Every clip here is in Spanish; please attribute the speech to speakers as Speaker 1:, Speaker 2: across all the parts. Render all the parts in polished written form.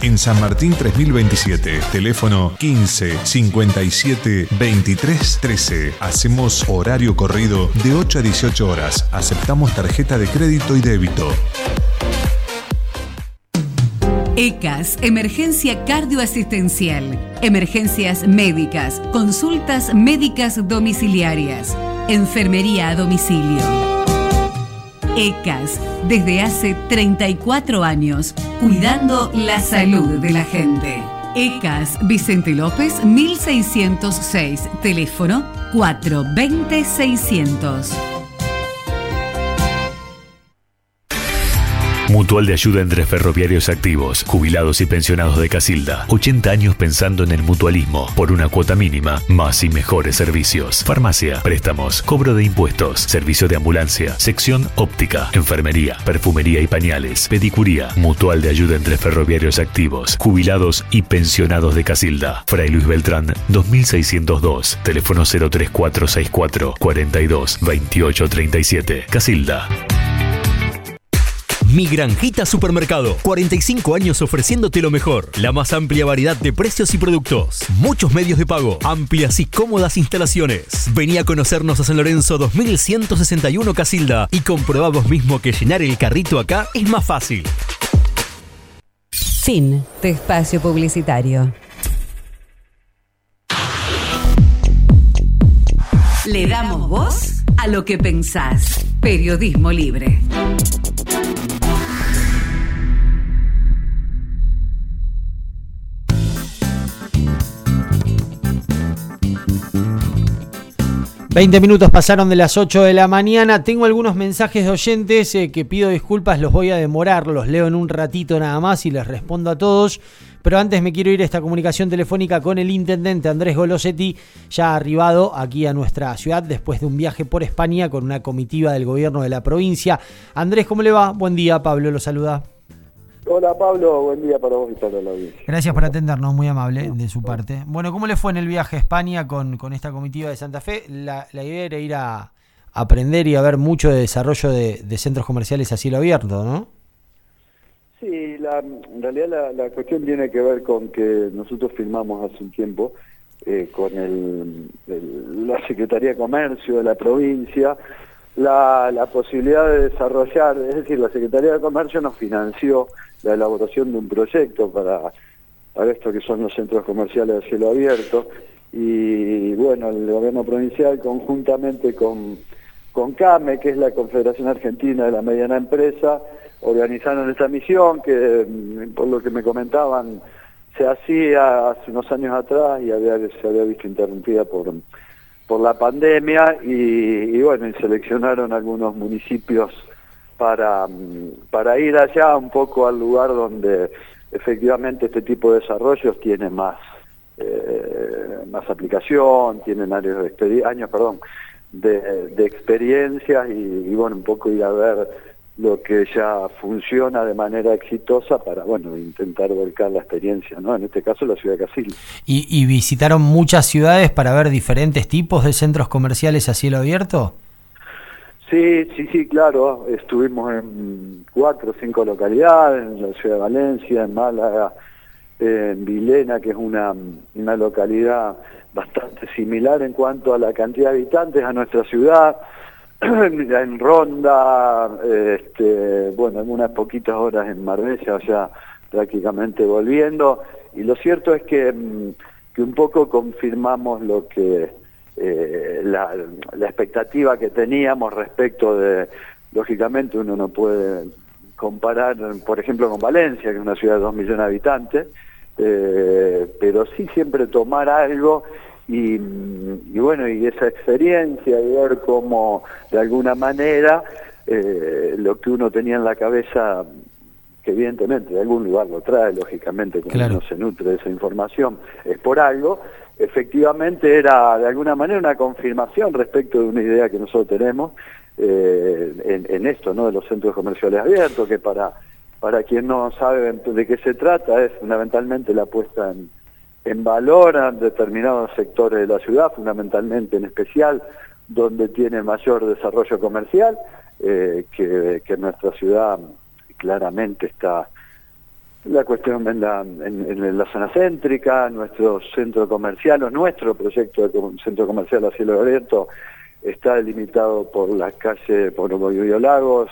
Speaker 1: en San Martín 3027, teléfono 15 57 23 13. Hacemos horario corrido de 8 a 18 horas. Aceptamos tarjeta de crédito y débito.
Speaker 2: ECAS, Emergencia Cardioasistencial, emergencias médicas, consultas médicas domiciliarias, enfermería a domicilio. ECAS, desde hace 34 años, cuidando la salud de la gente. ECAS, Vicente López, 1606, teléfono 420-600.
Speaker 3: Mutual de Ayuda entre Ferroviarios Activos, Jubilados y Pensionados de Casilda. 80 años pensando en el mutualismo, por una cuota mínima, más y mejores servicios. Farmacia, préstamos, cobro de impuestos, servicio de ambulancia, sección óptica, enfermería, perfumería y pañales, pedicuría. Mutual de Ayuda entre Ferroviarios Activos, Jubilados y Pensionados de Casilda. Fray Luis Beltrán, 2602, teléfono 03464 42 28 37. Casilda.
Speaker 4: Mi Granjita Supermercado, 45 años ofreciéndote lo mejor, la más amplia variedad de precios y productos, muchos medios de pago, amplias y cómodas instalaciones. Vení a conocernos a San Lorenzo 2161 Casilda y comprobá vos mismo que llenar el carrito acá es más fácil.
Speaker 2: Fin de espacio publicitario. Le damos voz a lo que pensás. Periodismo libre.
Speaker 5: ...20 minutos pasaron de las 8 de la mañana... ...tengo algunos mensajes de oyentes... ...que pido disculpas, los voy a demorar... ...los leo en un ratito nada más... ...y les respondo a todos... ...pero antes me quiero ir a esta comunicación telefónica... ...con el intendente Andrés Golosetti... ...ya arribado aquí a nuestra ciudad... ...después de un viaje por España... ...con una comitiva del gobierno de la provincia... Andrés, ¿cómo le va? Buen día, Pablo lo saluda.
Speaker 6: Hola Pablo, buen día para vos y para la audiencia.
Speaker 5: Gracias por atendernos, muy amable de su parte. Bueno, ¿cómo le fue en el viaje a España con esta comitiva de Santa Fe? La idea era ir a aprender y a ver mucho de desarrollo de centros comerciales a cielo abierto, ¿no?
Speaker 6: Sí, en realidad la cuestión tiene que ver con que nosotros firmamos hace un tiempo con la Secretaría de Comercio de la provincia la posibilidad de desarrollar, es decir, la Secretaría de Comercio nos financió la elaboración de un proyecto para esto que son los centros comerciales a cielo abierto, y bueno, el gobierno provincial conjuntamente con CAME, que es la Confederación Argentina de la Mediana Empresa, organizaron esta misión que, por lo que me comentaban, se hacía hace unos años atrás y se había visto interrumpida por la pandemia, y bueno, y seleccionaron algunos municipios para ir allá un poco al lugar donde efectivamente este tipo de desarrollos tiene más aplicación, tienen años de experiencias, y bueno, un poco ir a ver lo que ya funciona de manera exitosa para, bueno, intentar volcar la experiencia, ¿no? En este caso la ciudad de Casilda.
Speaker 5: ¿Y visitaron muchas ciudades para ver diferentes tipos de centros comerciales a cielo abierto?
Speaker 6: Sí, claro. Estuvimos en 4 o 5 localidades, en la ciudad de Valencia, en Málaga, en Vilena, que es una localidad bastante similar en cuanto a la cantidad de habitantes a nuestra ciudad, en Ronda, bueno, en unas poquitas horas en Marbella, ya prácticamente volviendo, y lo cierto es que un poco confirmamos lo que la expectativa que teníamos respecto de, lógicamente uno no puede comparar, por ejemplo, con Valencia, que es una ciudad de 2 millones de habitantes, pero sí siempre tomar algo y bueno, y esa experiencia y ver cómo de alguna manera lo que uno tenía en la cabeza, que evidentemente de algún lugar lo trae, lógicamente, cuando
Speaker 5: claro,
Speaker 6: uno se nutre de esa información, es por algo. Efectivamente era de alguna manera una confirmación respecto de una idea que nosotros tenemos en esto, ¿no? De los centros comerciales abiertos, que para quien no sabe de qué se trata, es fundamentalmente la puesta en valor a determinados sectores de la ciudad, fundamentalmente en especial donde tiene mayor desarrollo comercial, que nuestra ciudad claramente está La cuestión en la zona céntrica, nuestro centro comercial, o nuestro proyecto de centro comercial a cielo abierto está delimitado por las calles, por Lagos,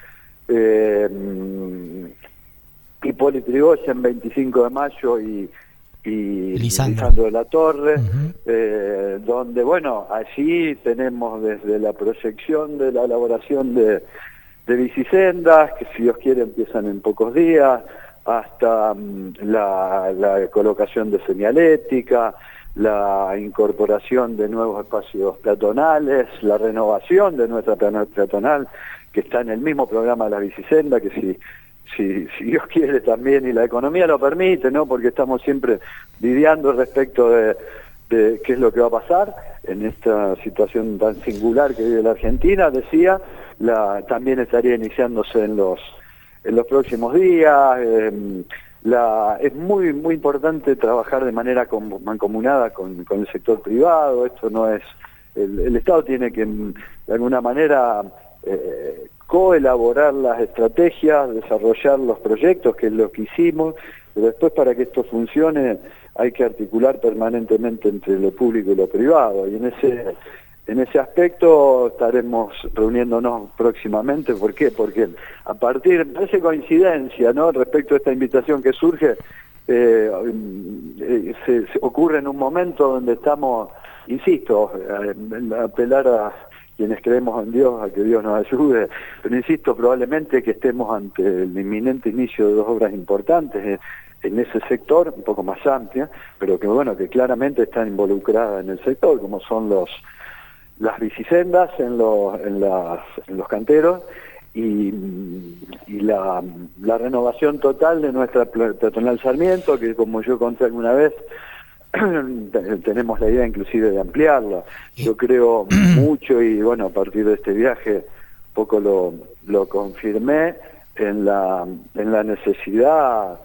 Speaker 6: Hipólito Yrigoyen, 25 de Mayo y Lisandro de la Torre, donde, bueno, allí tenemos desde la proyección de la elaboración de bicisendas, que si Dios quiere empiezan en pocos días, hasta la colocación de señalética, la incorporación de nuevos espacios peatonales, la renovación de nuestra peatonal, que está en el mismo programa de la bicicenda, que si Dios quiere también, y la economía lo permite, ¿no? Porque estamos siempre lidiando respecto de qué es lo que va a pasar en esta situación tan singular que vive la Argentina, decía, también estaría iniciándose en los próximos días. Es muy importante trabajar de manera mancomunada con el sector privado. Esto no es, el Estado tiene que de alguna manera coelaborar las estrategias, desarrollar los proyectos, que es lo que hicimos, pero después para que esto funcione hay que articular permanentemente entre lo público y lo privado, y en ese aspecto estaremos reuniéndonos próximamente. ¿Por qué? Porque a partir de esa coincidencia, ¿no?, respecto a esta invitación que surge, se ocurre en un momento donde estamos, insisto, apelar a quienes creemos en Dios, a que Dios nos ayude, pero insisto, probablemente que estemos ante el inminente inicio de dos obras importantes en ese sector, un poco más amplia, pero que bueno, que claramente están involucradas en el sector, como son las bicisendas en los canteros y la renovación total de nuestra peatonal Sarmiento, que como yo conté alguna vez, tenemos la idea inclusive de ampliarla. Yo creo mucho, y bueno, a partir de este viaje poco lo confirmé, en la necesidad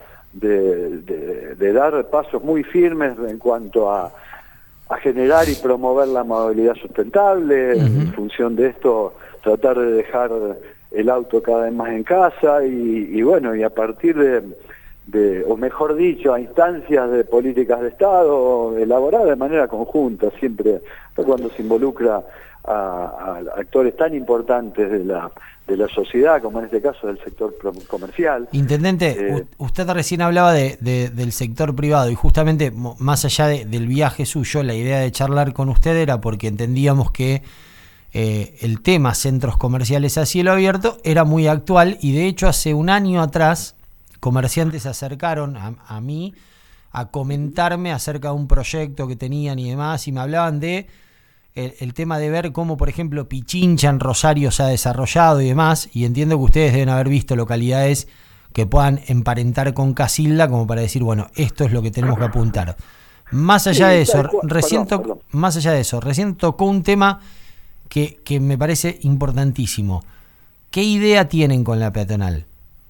Speaker 6: de dar pasos muy firmes en cuanto a generar y promover la movilidad sustentable. En función de esto, tratar de dejar el auto cada vez más en casa y bueno, y a partir o mejor dicho, a instancias de políticas de Estado elaboradas de manera conjunta, siempre cuando se involucra a actores tan importantes de la sociedad, como en este caso del sector comercial.
Speaker 5: Intendente, usted recién hablaba del sector privado, y justamente más allá del viaje suyo, la idea de charlar con usted era porque entendíamos que el tema centros comerciales a cielo abierto era muy actual, y de hecho hace un año atrás comerciantes se acercaron a mí a comentarme acerca de un proyecto que tenían y demás, y me hablaban de el tema de ver cómo, por ejemplo, Pichincha en Rosario se ha desarrollado y demás, y entiendo que ustedes deben haber visto localidades que puedan emparentar con Casilda como para decir, bueno, esto es lo que tenemos que apuntar. Más allá de eso, recién tocó un tema que me parece importantísimo. ¿Qué idea tienen con la peatonal?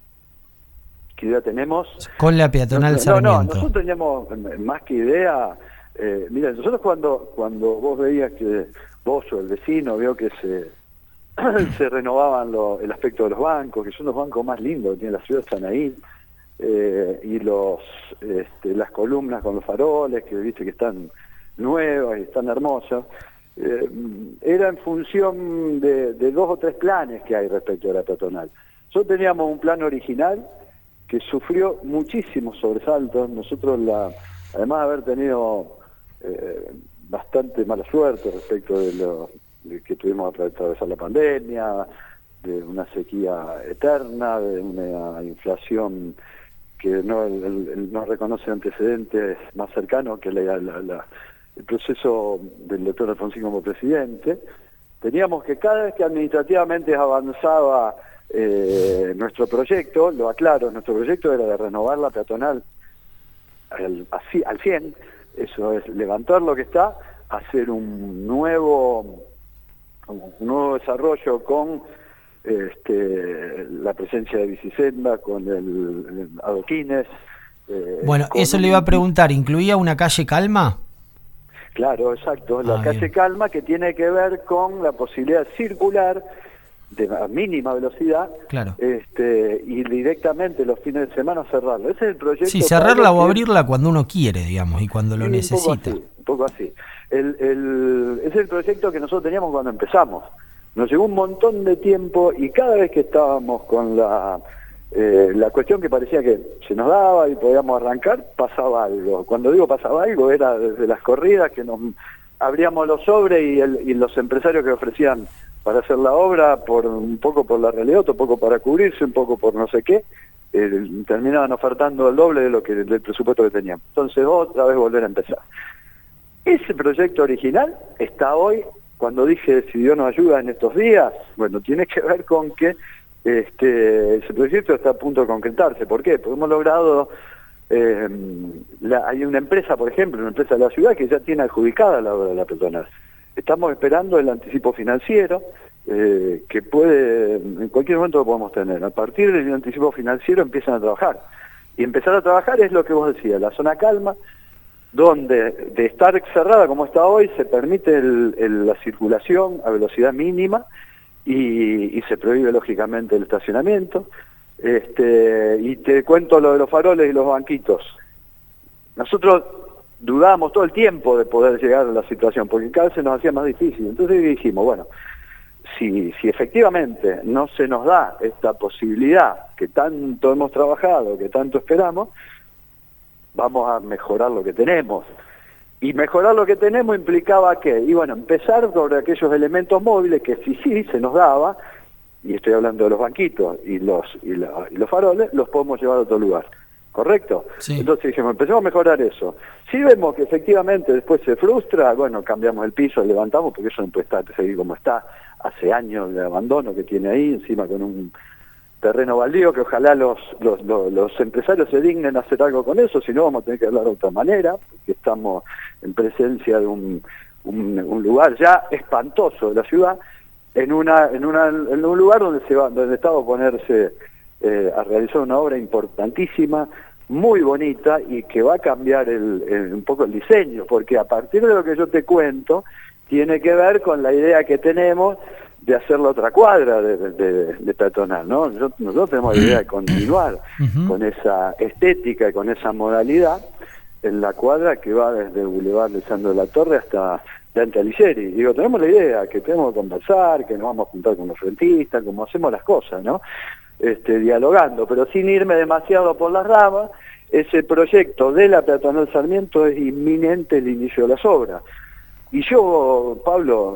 Speaker 6: ¿Qué idea tenemos?
Speaker 5: Con la peatonal Sarmiento.
Speaker 6: Nosotros teníamos más que idea. Mira, nosotros cuando vos veías que vos o el vecino vio que se renovaban el aspecto de los bancos, que son los bancos más lindos que tiene la ciudad, están ahí, y las columnas con los faroles, que viste que están nuevas y están hermosas, era en función de 2 o 3 planes que hay respecto a la peatonal. Nosotros teníamos un plan original que sufrió muchísimos sobresaltos. Nosotros, además de haber tenido bastante mala suerte respecto de que tuvimos que atravesar la pandemia, de una sequía eterna, de una inflación que no reconoce antecedentes más cercanos que el proceso del doctor Alfonsín como presidente. Teníamos que cada vez que administrativamente avanzaba nuestro proyecto, lo aclaro, nuestro proyecto era de renovar la peatonal al 100, eso es levantar lo que está, hacer un nuevo desarrollo con la presencia de bicisenda, con el adoquines.
Speaker 5: Bueno, eso le iba a preguntar, ¿incluía una calle Calma?
Speaker 6: Claro, exacto, la calle Calma, que tiene que ver con la posibilidad de circular a mínima velocidad,
Speaker 5: claro.
Speaker 6: Y directamente los fines de semana cerrarlo. Ese es el proyecto.
Speaker 5: Sí, cerrarla o abrirla cuando uno quiere, digamos, y cuando lo necesita.
Speaker 6: Un poco así. Ese es el proyecto que nosotros teníamos cuando empezamos. Nos llevó un montón de tiempo y cada vez que estábamos con la cuestión que parecía que se nos daba y podíamos arrancar, pasaba algo. Cuando digo pasaba algo, era desde las corridas que nos abríamos los sobres y los empresarios que ofrecían para hacer la obra, un poco por la realidad, otro poco para cubrirse, un poco por no sé qué, terminaban ofertando el doble del presupuesto que teníamos. Entonces otra vez volver a empezar. Ese proyecto original está hoy, cuando dije si Dios nos ayuda en estos días, bueno, tiene que ver con que ese proyecto está a punto de concretarse. ¿Por qué? Porque hemos logrado, hay una empresa, por ejemplo, una empresa de la ciudad que ya tiene adjudicada la obra de la peatonal. Estamos esperando el anticipo financiero, que en cualquier momento lo podemos tener. A partir del anticipo financiero empiezan a trabajar. Y empezar a trabajar es lo que vos decías, la zona calma, donde de estar cerrada como está hoy, se permite la circulación a velocidad mínima y se prohíbe lógicamente el estacionamiento. Y te cuento lo de los faroles y los banquitos. Nosotros dudábamos todo el tiempo de poder llegar a la situación, porque cada vez se nos hacía más difícil. Entonces dijimos, bueno, si efectivamente no se nos da esta posibilidad que tanto hemos trabajado, que tanto esperamos, vamos a mejorar lo que tenemos. Y mejorar lo que tenemos implicaba ¿qué? Y bueno, empezar sobre aquellos elementos móviles que sí se nos daba, y estoy hablando de los banquitos y los faroles, los podemos llevar a otro lugar. ¿Correcto?
Speaker 5: Sí.
Speaker 6: Entonces dijimos, empecemos a mejorar eso. Si vemos que efectivamente después se frustra, bueno, cambiamos el piso, levantamos, porque eso no puede seguir como está. Hace años de abandono que tiene ahí, encima con un terreno baldío, que ojalá los empresarios se dignen a hacer algo con eso, si no vamos a tener que hablar de otra manera, porque estamos en presencia de un lugar ya espantoso de la ciudad, en un lugar donde el Estado va a ponerse a realizar una obra importantísima, muy bonita, y que va a cambiar un poco el diseño, porque a partir de lo que yo te cuento, tiene que ver con la idea que tenemos de hacer la otra cuadra de peatonal, ¿no? Nosotros tenemos la idea de continuar con esa estética y con esa modalidad en la cuadra que va desde el Boulevard Lisandro de la Torre hasta Dante Alighieri. Digo, tenemos la idea que tenemos que conversar, que nos vamos a juntar con los rentistas, como hacemos las cosas, ¿no? Dialogando, pero sin irme demasiado por las ramas. Ese proyecto de la peatonal Sarmiento es inminente el inicio de las obras. Y yo, Pablo,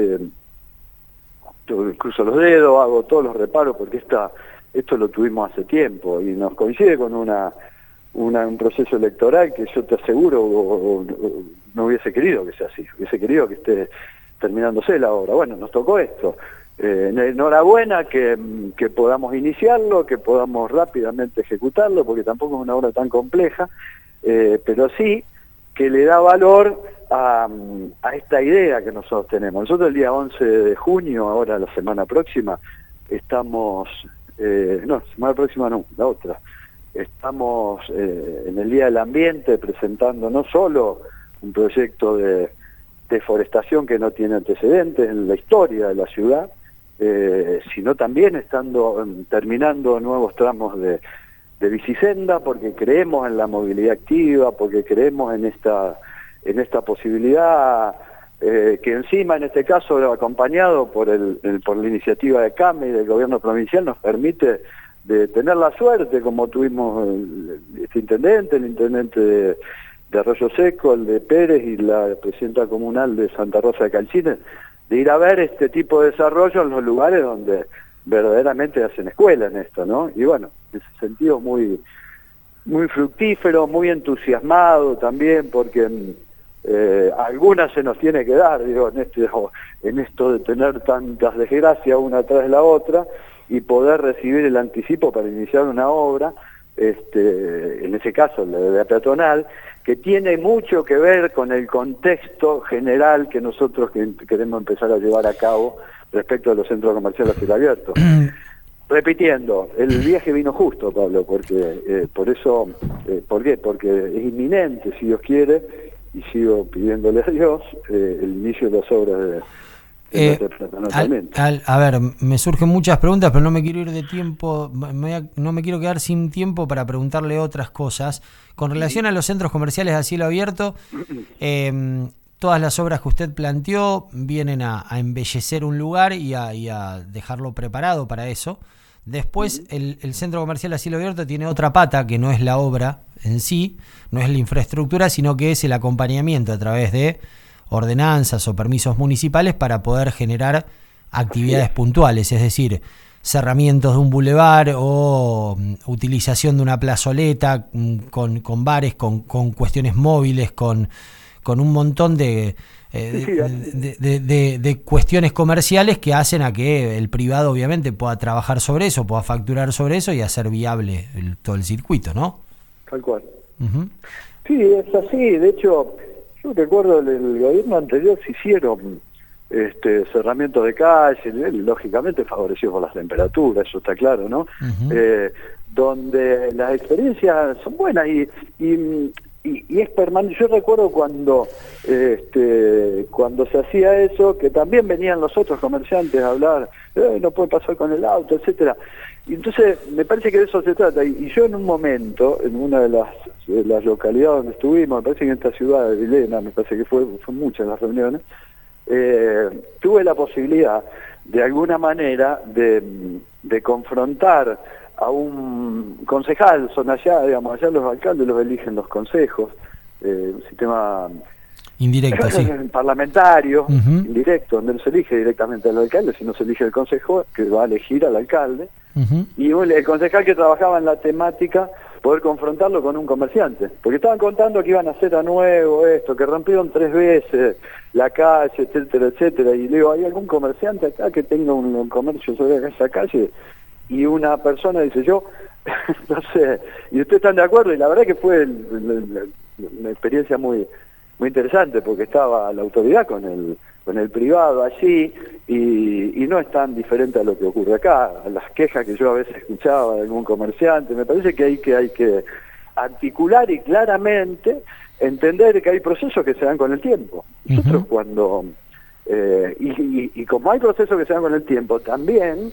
Speaker 6: cruzo los dedos, hago todos los reparos, porque esto lo tuvimos hace tiempo y nos coincide con un proceso electoral que yo te aseguro no hubiese querido que sea así, hubiese querido que esté terminándose la obra. Bueno, nos tocó esto. Enhorabuena que podamos iniciarlo, que podamos rápidamente ejecutarlo, porque tampoco es una obra tan compleja, pero sí que le da valor a esta idea que nosotros tenemos. Nosotros el día 11 de junio, ahora la semana próxima, estamos, semana próxima no, la otra, estamos en el Día del Ambiente presentando no solo un proyecto de deforestación que no tiene antecedentes en la historia de la ciudad, sino también terminando nuevos tramos de bicisenda, porque creemos en la movilidad activa, porque creemos en esta posibilidad que encima en este caso acompañado por la iniciativa de CAME y del gobierno provincial nos permite de tener la suerte, como tuvimos el intendente de Arroyo Seco, el de Pérez y la presidenta comunal de Santa Rosa de Calchines, de ir a ver este tipo de desarrollo en los lugares donde verdaderamente hacen escuela en esto, ¿no? Y bueno, en ese sentido muy fructífero, muy entusiasmado también, porque algunas se nos tiene que dar, digo, en esto de tener tantas desgracias una tras la otra y poder recibir el anticipo para iniciar una obra, en ese caso la de la peatonal, que tiene mucho que ver con el contexto general que nosotros queremos empezar a llevar a cabo respecto a los centros comerciales a cielo abierto. Repitiendo, el viaje vino justo, Pablo, porque ¿por qué? Porque es inminente, si Dios quiere, y sigo pidiéndole a Dios, el inicio de las obras
Speaker 5: A ver, me surgen muchas preguntas, pero no me quiero ir de tiempo, no me quiero quedar sin tiempo para preguntarle otras cosas. Con relación a los centros comerciales a cielo abierto, todas las obras que usted planteó vienen a embellecer un lugar y a dejarlo preparado para eso. Después, el centro comercial a cielo abierto tiene otra pata, que no es la obra en sí, no es la infraestructura, sino que es el acompañamiento a través de ordenanzas o permisos municipales para poder generar actividades puntuales, es decir, cerramientos de un bulevar o utilización de una plazoleta con bares, con cuestiones móviles, con un montón de cuestiones comerciales que hacen a que el privado obviamente pueda trabajar sobre eso, pueda facturar sobre eso y hacer viable todo el circuito, ¿no?
Speaker 6: Tal cual. Sí, es así. De hecho, yo recuerdo el gobierno anterior se hicieron cerramientos de calle, y lógicamente favorecido por las temperaturas, eso está claro, ¿no? Donde las experiencias son buenas y es permanente. Yo recuerdo cuando se hacía eso, que también venían los otros comerciantes a hablar, no puede pasar con el auto, etcétera. Y entonces me parece que de eso se trata. Y yo en un momento, en una de las localidades donde estuvimos, me parece que en esta ciudad de Vilena, me parece que fue muchas las reuniones, tuve la posibilidad de alguna manera de confrontar a un concejal. Son allá, digamos, allá los alcaldes los eligen los consejos, un sistema
Speaker 5: indirecto, sí,
Speaker 6: parlamentario, indirecto, donde no se elige directamente al alcalde, sino se elige el consejo que va a elegir al alcalde, y el concejal que trabajaba en la temática, poder confrontarlo con un comerciante, porque estaban contando que iban a hacer a nuevo esto, que rompieron 3 veces la calle, etcétera, etcétera, y le digo, ¿hay algún comerciante acá que tenga un comercio sobre esa calle? Y una persona dice, yo, no sé, y ustedes están de acuerdo, y la verdad que fue una experiencia muy interesante, porque estaba la autoridad con el privado allí, y no es tan diferente a lo que ocurre acá, a las quejas que yo a veces escuchaba de algún comerciante. Me parece que hay que articular y claramente entender que hay procesos que se dan con el tiempo. Nosotros cuando, y como hay procesos que se dan con el tiempo, también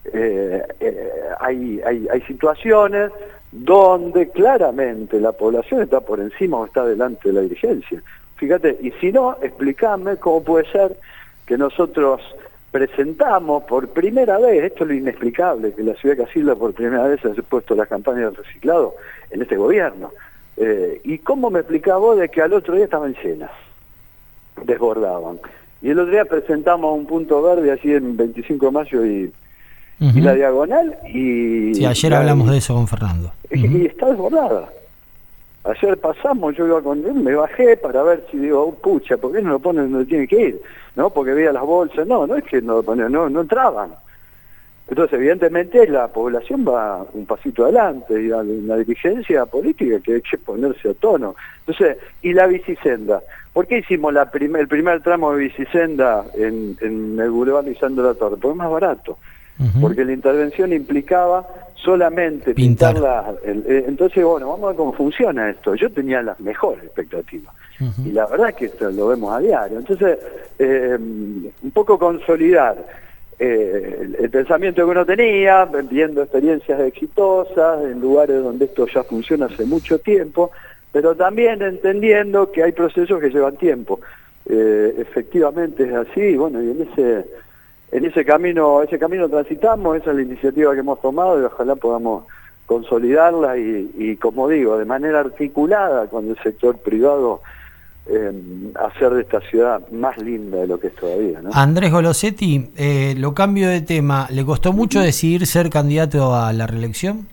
Speaker 6: hay situaciones donde claramente la población está por encima o está delante de la dirigencia. Fíjate, y si no, explícame cómo puede ser que nosotros presentamos por primera vez, esto es lo inexplicable, que la ciudad de Casilda por primera vez haya puesto la campaña del reciclado en este gobierno. ¿Y cómo me explicás vos de que al otro día estaban llenas? Desbordaban. Y el otro día presentamos un punto verde allí en 25 de mayo y la diagonal y...
Speaker 5: Sí, ayer hablamos de eso con Fernando.
Speaker 6: Y está desbordada. Ayer pasamos, yo iba con él, me bajé para ver si digo, pucha, ¿por qué no lo ponen donde tiene que ir? No, porque veía las bolsas, no es que no lo ponían, no entraban. Entonces, evidentemente, la población va un pasito adelante, y la dirigencia política que hay que ponerse a tono. Entonces, y la bicisenda. ¿Por qué hicimos el primer tramo de bicisenda en el Boulevard Lisandro de la Torre? Porque es más barato. Porque la intervención implicaba solamente pintarla. Entonces, bueno, vamos a ver cómo funciona esto. Yo tenía las mejores expectativas. Y la verdad es que esto lo vemos a diario. Entonces, un poco consolidar el pensamiento que uno tenía, viendo experiencias exitosas en lugares donde esto ya funciona hace mucho tiempo, pero también entendiendo que hay procesos que llevan tiempo. Efectivamente es así, y bueno, y ese camino transitamos, esa es la iniciativa que hemos tomado y ojalá podamos consolidarla y como digo, de manera articulada con el sector privado, hacer de esta ciudad más linda de lo que es todavía, ¿no?
Speaker 5: Andrés Golosetti, lo cambio de tema, ¿le costó mucho decidir ser candidato a la reelección?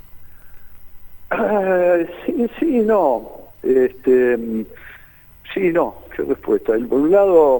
Speaker 6: Sí, no. Sí, no, qué respuesta. Por un lado,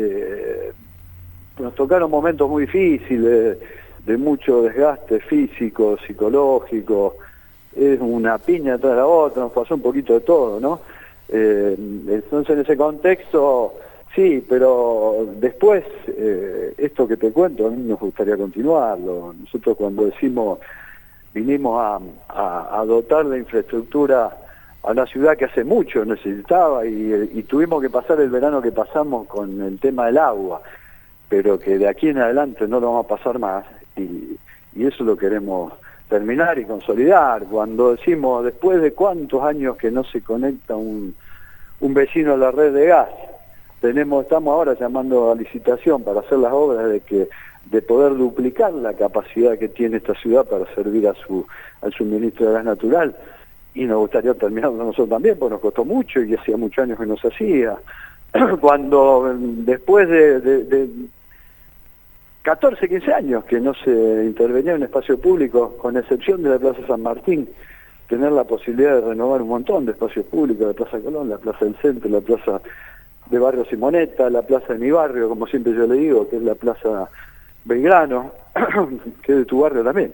Speaker 6: nos tocaron momentos muy difíciles, de mucho desgaste físico, psicológico, es una piña tras la otra, nos pasó un poquito de todo, ¿no? Entonces en ese contexto, sí, pero después, esto que te cuento, a mí nos gustaría continuarlo. Nosotros cuando vinimos a dotar la infraestructura a una ciudad que hace mucho necesitaba y tuvimos que pasar el verano que pasamos con el tema del agua. pero que de aquí en adelante no lo vamos a pasar más, y eso lo queremos terminar y consolidar. Cuando decimos, después de cuántos años que no se conecta un vecino a la red de gas, estamos ahora llamando a licitación para hacer las obras de poder duplicar la capacidad que tiene esta ciudad para servir al suministro de gas natural, y nos gustaría terminarlo nosotros también, porque nos costó mucho y hacía muchos años que no se hacía. Cuando después de 14, 15 años que no se intervenía en espacio público, con excepción de la Plaza San Martín, tener la posibilidad de renovar un montón de espacios públicos, la Plaza Colón, la Plaza del Centro, la Plaza de Barrio Simonetta, la Plaza de mi barrio, como siempre yo le digo, que es la Plaza Belgrano, que es de tu barrio también,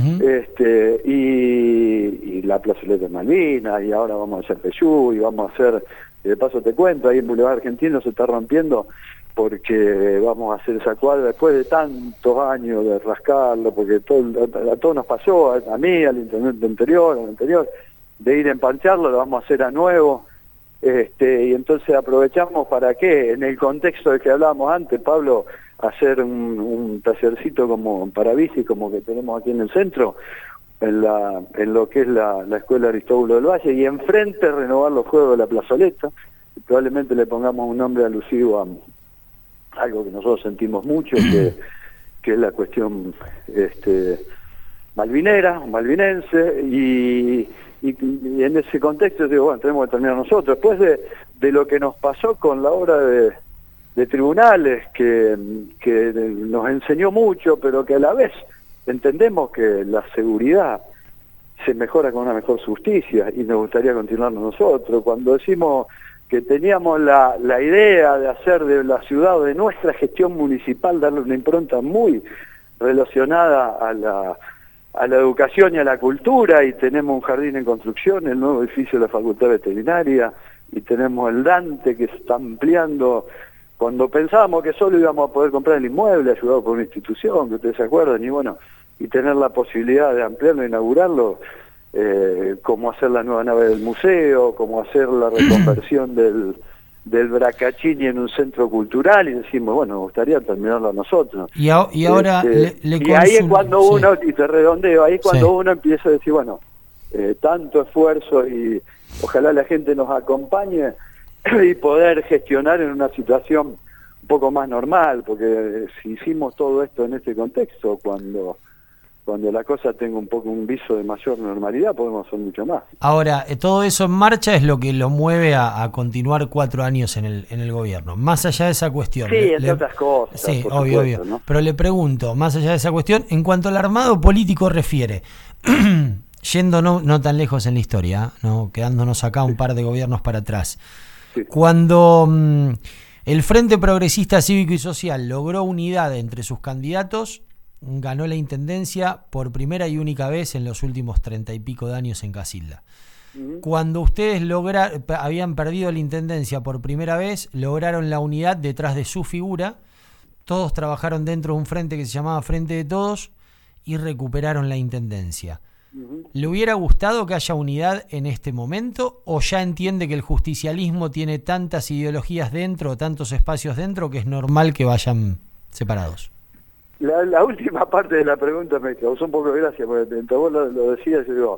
Speaker 6: y la plazoleta de Malvinas, y ahora vamos a hacer Peyú, y vamos a hacer, de paso te cuento, ahí en Boulevard Argentino se está rompiendo, porque vamos a hacer esa cuadra después de tantos años de rascarlo, porque a todos nos pasó, a mí, al intendente anterior, de ir a empancharlo, lo vamos a hacer a nuevo, y entonces aprovechamos para qué, en el contexto del que hablábamos antes, Pablo, hacer un tallercito como para bici, como que tenemos aquí en el centro, en lo que es la Escuela Aristóbulo del Valle, y enfrente renovar los juegos de la plazoleta, y probablemente le pongamos un nombre alusivo a algo que nosotros sentimos mucho, que es la cuestión malvinera, malvinense, y en ese contexto digo, bueno, tenemos que terminar nosotros. Después de lo que nos pasó con la obra de tribunales, que nos enseñó mucho, pero que a la vez entendemos que la seguridad se mejora con una mejor justicia, y nos gustaría continuarlo nosotros. Cuando decimos que teníamos la idea de hacer de la ciudad, de nuestra gestión municipal, darle una impronta muy relacionada a la educación y a la cultura, y tenemos un jardín en construcción, el nuevo edificio de la Facultad Veterinaria, y tenemos el Dante que se está ampliando. Cuando pensábamos que solo íbamos a poder comprar el inmueble, ayudado por una institución, que ustedes se acuerdan, y tener la posibilidad de ampliarlo e inaugurarlo, como hacer la nueva nave del museo, como hacer la reconversión del Bracaccini en un centro cultural, y decimos, bueno, nos gustaría terminarlo a nosotros.
Speaker 5: Y ahora
Speaker 6: y ahí es cuando uno, y te redondeo, ahí es cuando uno empieza a decir, bueno, tanto esfuerzo, y ojalá la gente nos acompañe, y poder gestionar en una situación un poco más normal, porque si hicimos todo esto en este contexto, cuando la cosa tenga un viso de mayor normalidad, podemos hacer mucho más.
Speaker 5: Ahora, todo eso en marcha es lo que lo mueve a continuar 4 años en el gobierno. Más allá de esa cuestión.
Speaker 6: Sí, entre otras cosas.
Speaker 5: Sí,
Speaker 6: por
Speaker 5: obvio,
Speaker 6: supuesto,
Speaker 5: obvio.
Speaker 6: ¿no?
Speaker 5: Pero le pregunto, más allá de esa cuestión, en cuanto al armado político refiere, yendo no tan lejos en la historia, ¿no? Quedándonos acá un par de gobiernos para atrás. Sí. Cuando el Frente Progresista Cívico y Social logró unidad entre sus candidatos, ganó la intendencia por primera y única vez en los últimos 30 y pico de años en Casilda. Cuando ustedes habían perdido la intendencia por primera vez, lograron la unidad detrás de su figura, todos trabajaron dentro de un frente que se llamaba Frente de Todos y recuperaron la intendencia. ¿Le hubiera gustado que haya unidad en este momento, o ya entiende que el justicialismo tiene tantas ideologías dentro, tantos espacios dentro, que es normal que vayan separados?
Speaker 6: La última parte de la pregunta me causó un poco de gracia, porque entre vos lo decías, yo digo,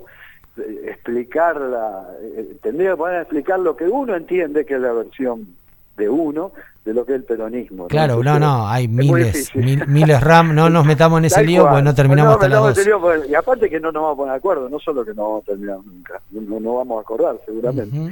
Speaker 6: tendría que poner a explicar lo que uno entiende que es la versión de uno de lo que es el peronismo.
Speaker 5: Claro, no, hay miles RAM, no nos metamos en ese lío, porque no terminamos hasta las 2.
Speaker 6: Y aparte que no nos vamos a poner de acuerdo, no solo que no vamos a terminar nunca, no vamos a acordar seguramente.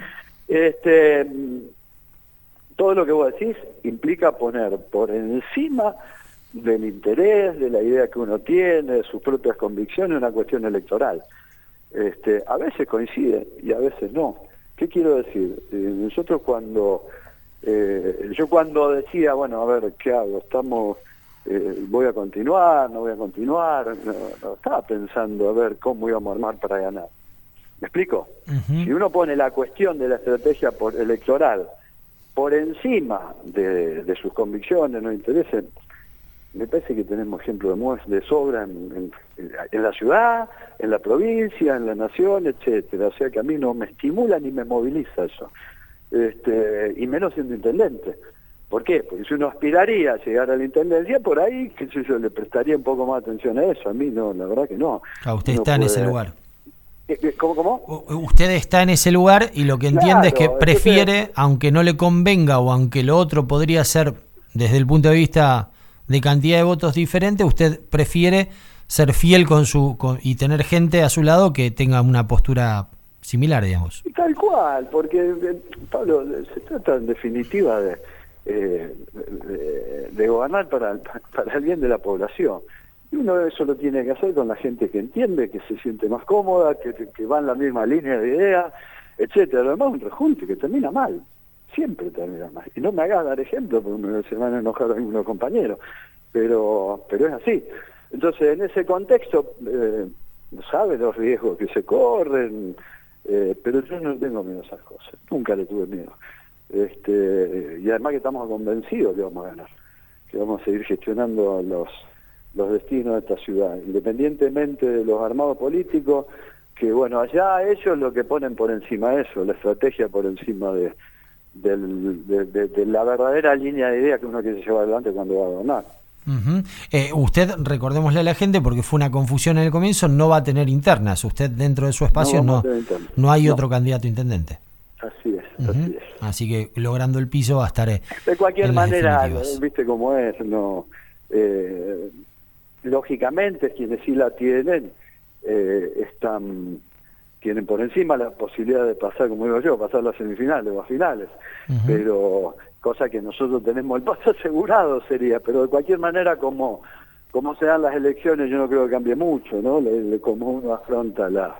Speaker 6: Todo lo que vos decís implica poner por encima del interés, de la idea que uno tiene, de sus propias convicciones, una cuestión electoral. A veces coincide y a veces no. ¿Qué quiero decir? Nosotros yo cuando decía, bueno, a ver, ¿qué hago? ¿Voy a continuar? ¿No voy a continuar? No estaba pensando a ver cómo íbamos a armar para ganar. ¿Me explico? Si uno pone la cuestión de la estrategia electoral por encima de sus convicciones, no intereses, me parece que tenemos ejemplos de sobra en la ciudad, en la provincia, en la nación, etcétera. O sea que a mí no me estimula ni me moviliza eso. Y menos siendo intendente. ¿Por qué? Porque si uno aspiraría a llegar a la intendencia, por ahí, qué sé yo, le prestaría un poco más atención a eso. A mí no, la verdad que no.
Speaker 5: Usted está en ese lugar.
Speaker 6: ¿Cómo?
Speaker 5: Usted está en ese lugar y lo que entiende es que prefiere,
Speaker 6: entonces,
Speaker 5: aunque no le convenga o aunque lo otro podría ser desde el punto de vista de cantidad de votos diferente, usted prefiere ser fiel y tener gente a su lado que tenga una postura similar, digamos.
Speaker 6: Tal cual, porque, Pablo, se trata en definitiva de gobernar para el bien de la población. Y uno eso lo tiene que hacer con la gente que entiende, que se siente más cómoda, que va en la misma línea de ideas, etcétera. Además, un rejunte que termina mal, siempre termina mal. Y no me hagas dar ejemplo, porque se van a enojar algunos compañeros, pero es así. Entonces, en ese contexto, sabe los riesgos que se corren, pero yo no tengo miedo a esas cosas, nunca le tuve miedo. Y además que estamos convencidos que vamos a ganar, que vamos a seguir gestionando los destinos de esta ciudad, independientemente de los armados políticos, que bueno, allá ellos lo que ponen por encima de eso, la estrategia por encima de la verdadera línea de idea que uno quiere llevar adelante cuando va a gobernar.
Speaker 5: Usted, recordémosle a la gente, porque fue una confusión en el comienzo, no va a tener internas. Usted dentro de su espacio no hay otro candido a intendente.
Speaker 6: Así es, así es.
Speaker 5: Así que logrando el piso va a estar
Speaker 6: de cualquier manera, viste cómo es, no lógicamente quienes sí la tienen tienen por encima la posibilidad de pasar, como digo yo, pasar las semifinales o a finales, pero cosa que nosotros tenemos el paso asegurado sería, pero de cualquier manera como se dan las elecciones yo no creo que cambie mucho, ¿no? Como uno afronta la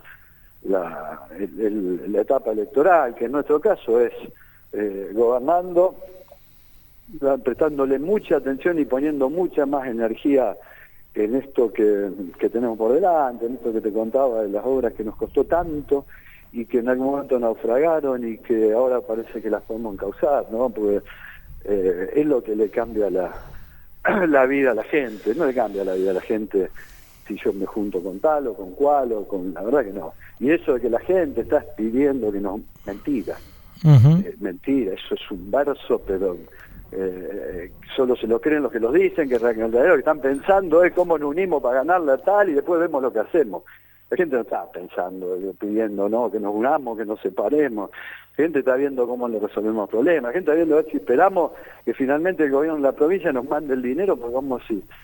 Speaker 6: etapa electoral, que en nuestro caso es gobernando, prestándole mucha atención y poniendo mucha más energía en esto que tenemos por delante, en esto que te contaba de las obras que nos costó tanto y que en algún momento naufragaron y que ahora parece que las podemos encauzar, ¿no? Porque es lo que le cambia la vida a la gente, no le cambia la vida a la gente si yo me junto con tal o con cual o con... La verdad que no. Y eso de que la gente está pidiendo que nos... Mentira. Mentira, eso es un verso, pero... solo se lo creen los que los dicen, que realmente están pensando es cómo nos unimos para ganarla a tal y después vemos lo que hacemos. La gente no está pensando, pidiendo no que nos unamos, que nos separemos. La gente está viendo cómo le resolvemos problemas. La gente está viendo a ver si esperamos que finalmente el gobierno de la provincia nos mande el dinero porque vamos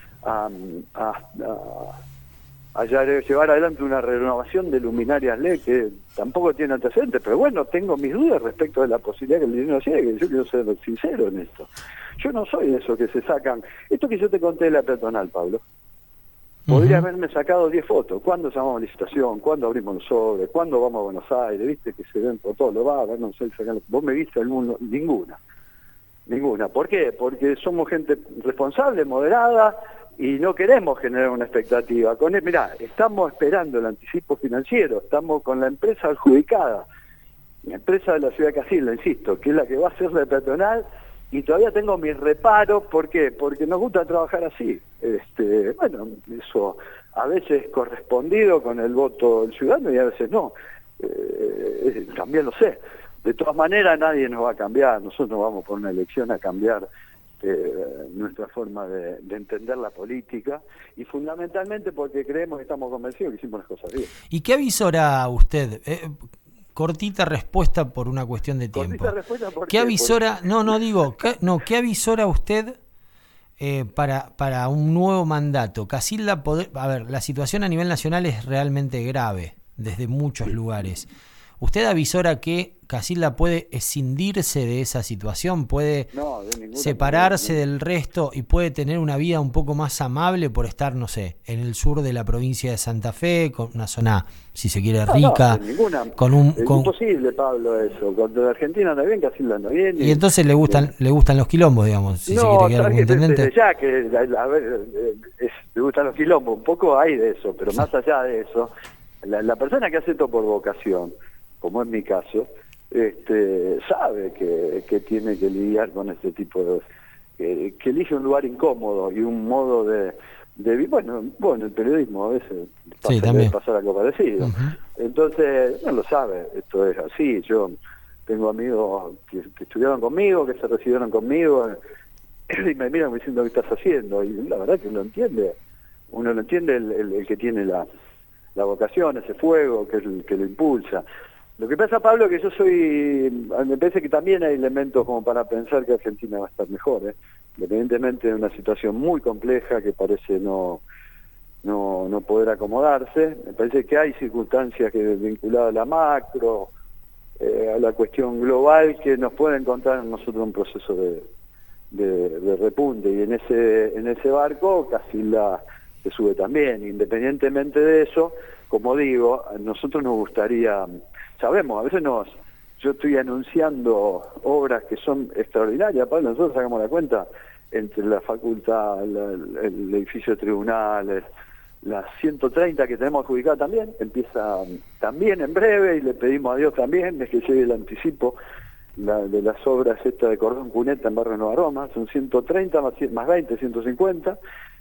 Speaker 6: a llevar adelante una renovación de luminarias LED que tampoco tiene antecedentes, pero bueno, tengo mis dudas respecto de la posibilidad que el dinero llegue. Yo quiero ser sincero en esto. Yo no soy de esos que se sacan... Esto que yo te conté de la peatonal, Pablo, podría haberme sacado 10 fotos. ¿Cuándo llamamos licitación? ¿Cuándo abrimos los sobres? ¿Cuándo vamos a Buenos Aires? ¿Viste que se ven por todo? Lo va a ver, no sé, ¿vos me viste alguno? Ninguna. ¿Por qué? Porque somos gente responsable, moderada, y no queremos generar una expectativa. Mirá, estamos esperando el anticipo financiero, estamos con la empresa adjudicada, la empresa de la ciudad de Casilda, insisto, que es la que va a hacer la peatonal, y todavía tengo mis reparos. ¿Por qué? Porque nos gusta trabajar así. Bueno, eso a veces correspondido con el voto del ciudadano y a veces no. También lo sé. De todas maneras nadie nos va a cambiar, nosotros vamos por una elección a cambiar nuestra forma de entender la política y fundamentalmente porque creemos y estamos convencidos que hicimos las cosas bien.
Speaker 5: ¿Y qué avisora usted? Cortita respuesta por una cuestión de tiempo.
Speaker 6: ¿Cortita respuesta por
Speaker 5: qué? ¿Qué avisora? ¿Qué avisora usted para un nuevo mandato? Casilda, a ver, la situación a nivel nacional es realmente grave desde muchos lugares. ¿Usted avisora que Casilda puede escindirse de esa situación? ¿Puede separarse del resto y puede tener una vida un poco más amable por estar, no sé, en el sur de la provincia de Santa Fe, con una zona, si se quiere, rica?
Speaker 6: Es imposible, Pablo, eso. Cuando Argentina anda bien, Casilda anda bien.
Speaker 5: Y entonces le gustan los quilombos, digamos, si se quiere quedar como intendente.
Speaker 6: Ya que, le gustan los quilombos, un poco hay de eso, pero más allá de eso, la persona que hace esto por vocación, como es mi caso, sabe que tiene que lidiar con este tipo de... que elige un lugar incómodo y un modo de bueno, el periodismo a veces debe pasar algo parecido. Entonces, no lo sabe, esto es así. Yo tengo amigos que estudiaron conmigo, que se recibieron conmigo, y me miran diciendo, ¿qué estás haciendo? Y la verdad que uno lo entiende el que tiene la vocación, ese fuego, que es el que lo impulsa. Lo que pasa, Pablo, que yo me parece que también hay elementos como para pensar que Argentina va a estar mejor, independientemente de una situación muy compleja que parece no poder acomodarse. Me parece que hay circunstancias vinculadas a la macro, a la cuestión global, que nos pueden encontrar en nosotros un proceso de repunte, y en ese barco Casilda se sube también. Independientemente de eso, como digo, a nosotros nos gustaría, sabemos, a veces yo estoy anunciando obras que son extraordinarias, Pablo, nosotros sacamos la cuenta entre la facultad, el edificio de tribunales, las 130 que tenemos adjudicadas también, empieza también en breve, y le pedimos a Dios también es que llegue el anticipo de las obras estas de Cordón Cuneta en Barrio Nueva Roma. Son 130 más 20, 150.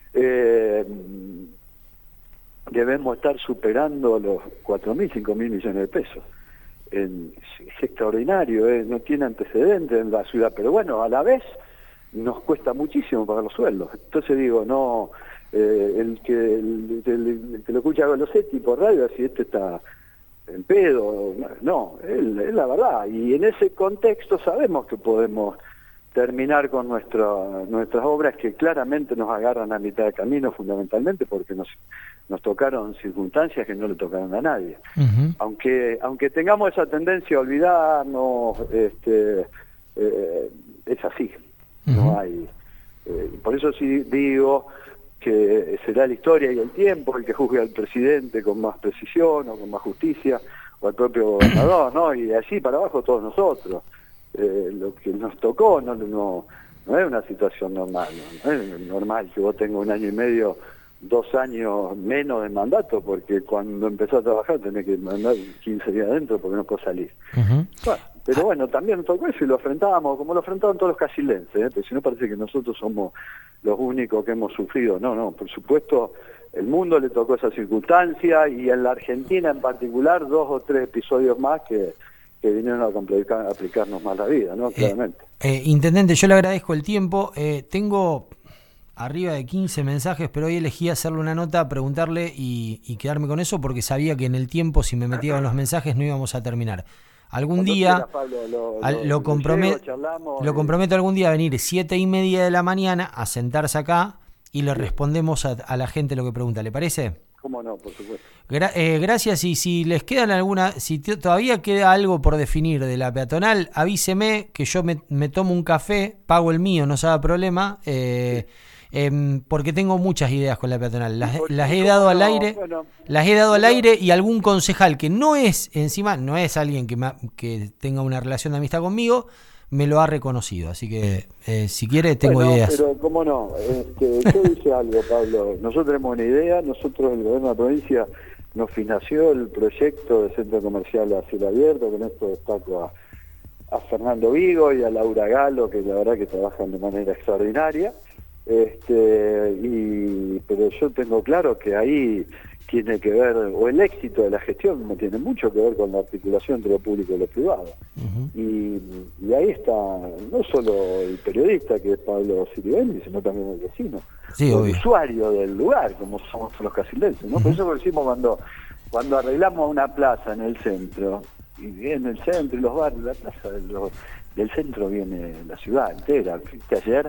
Speaker 6: Debemos estar superando los 4.000, 5.000 millones de pesos. Es extraordinario, no tiene antecedentes en la ciudad, pero bueno, a la vez nos cuesta muchísimo pagar los sueldos. Entonces digo, el que lo escucha a Golosetti por radio, si está en pedo, no, es la verdad. Y en ese contexto sabemos que podemos terminar con nuestras obras, que claramente nos agarran a mitad de camino, fundamentalmente porque nos tocaron circunstancias que no le tocaron a nadie. Uh-huh. Aunque tengamos esa tendencia a olvidarnos, es así. Uh-huh. No hay. Por eso sí digo que será la historia y el tiempo el que juzgue al presidente con más precisión o con más justicia, o al propio gobernador, ¿no? Y de allí para abajo todos nosotros. Lo que nos tocó no es una situación normal, no es normal que vos tengas 1 año y medio, 2 años menos de mandato, porque cuando empezás a trabajar tenés que mandar 15 días adentro porque no podés salir. Uh-huh. Bueno, pero bueno, también nos tocó eso y lo enfrentábamos, como lo enfrentaban todos los casildenses, porque si no parece que nosotros somos los únicos que hemos sufrido. No, por supuesto, el mundo le tocó esa circunstancia, y en la Argentina en particular 2 o 3 episodios más que vinieron a aplicarnos más la vida, ¿no? Claramente.
Speaker 5: Intendente, yo le agradezco el tiempo. Tengo arriba de 15 mensajes, pero hoy elegí hacerle una nota, preguntarle y quedarme con eso, porque sabía que en el tiempo, si me metía con los mensajes, no íbamos a terminar. Algún día, lo comprometo algún día a venir 7:30 de la mañana a sentarse acá y le respondemos a la gente lo que pregunta. ¿Le parece?
Speaker 6: ¿Cómo no? Por supuesto.
Speaker 5: Gracias, y si les quedan si todavía queda algo por definir de la peatonal, avíseme, que yo me tomo un café, pago el mío, no se haga problema, porque tengo muchas ideas con la peatonal. Las he dado al aire, y algún concejal que no es alguien que tenga una relación de amistad conmigo, me lo ha reconocido, así que si quiere tengo ideas.
Speaker 6: Pero cómo no, yo dije algo, Pablo, nosotros tenemos una idea, nosotros, el gobierno de la provincia nos financió el proyecto de centro comercial a cielo abierto, con esto destaco a Fernando Vigo y a Laura Galo, que la verdad que trabajan de manera extraordinaria, pero yo tengo claro que ahí tiene que ver, o el éxito de la gestión no tiene mucho que ver con la articulación entre lo público y lo privado. Uh-huh. Y ahí está no solo el periodista, que es Pablo Siribendi, sino también el vecino, el usuario del lugar, como somos los casildenses, ¿no? Uh-huh. Por eso lo decimos cuando arreglamos una plaza en el centro, y en el centro y los barrios, la plaza del centro viene la ciudad entera. Fuiste ayer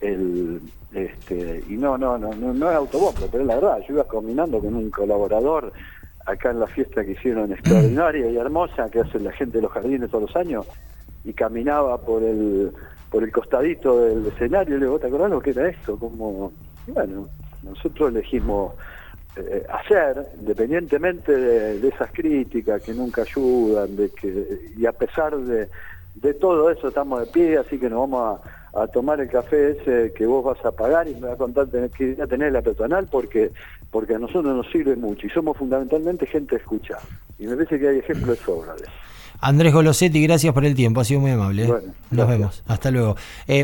Speaker 6: y no es autobombo, pero es la verdad. Yo iba caminando con un colaborador acá en la fiesta que hicieron extraordinaria y hermosa que hace la gente de los jardines todos los años, y caminaba por el costadito del escenario, y le digo, ¿te acordás lo que era esto? Bueno, nosotros elegimos hacer, independientemente de esas críticas que nunca ayudan, y a pesar de todo eso estamos de pie, así que nos vamos a tomar el café ese que vos vas a pagar, y me vas a contar que ya tenés la peatonal, porque a nosotros nos sirve mucho, y somos fundamentalmente gente de escuchar, y me parece que hay ejemplos de sobra de eso.
Speaker 5: Andrés Golosetti, gracias por el tiempo, ha sido muy amable.
Speaker 6: Bueno,
Speaker 5: nos vemos, hasta luego.